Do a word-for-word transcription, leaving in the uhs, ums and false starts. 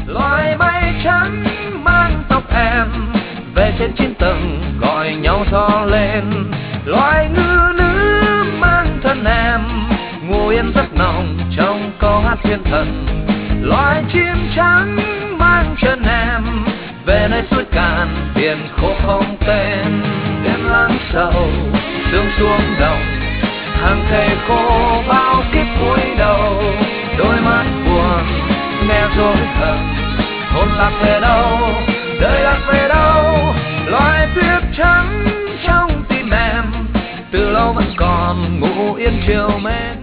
loài mây trắng mang tóc em về trên chín tầng gọi nhau gió lên. Loài ngư nữ mang thân em ngủ yên giấc nồng trong câu hát thiên thần. Loài chim trắng mang chân em về nơi suối cạn biển khô không tên. Đêm lắng sầu sương xuống đồng hàng thề khô bao kiếp cúi đầu. Đôi mắt buồn nghe rối thầm hồn lạc về đâu, đời lạc về đâu. Loài tuyết trắng trong tim em từ lâu vẫn còn ngủ yên chiều mến.